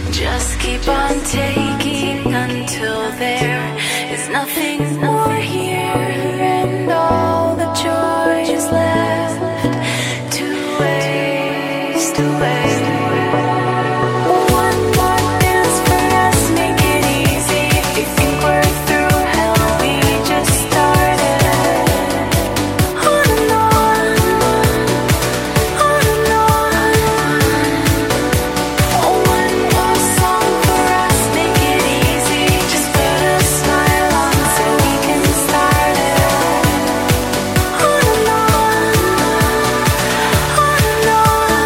Just keep on taking until there is nothing more here, and all the joy is left to waste away. One more dance for us, make it easy. If you think we're through, hell, we just started. On and on, on and on. Oh, one more song for us, make it easy. Just put a smile on so we can start it. On and on, on and on.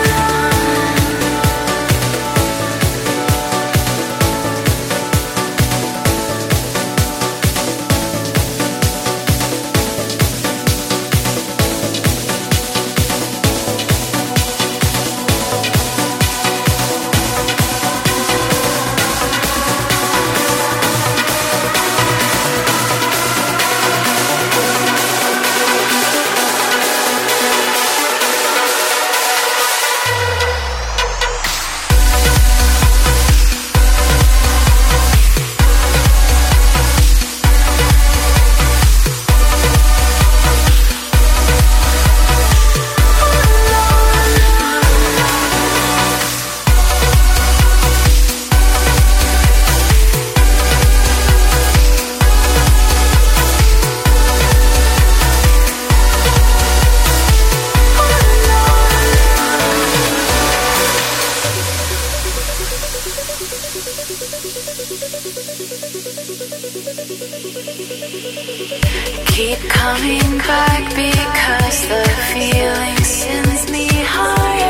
Keep coming back because the feeling sends me high.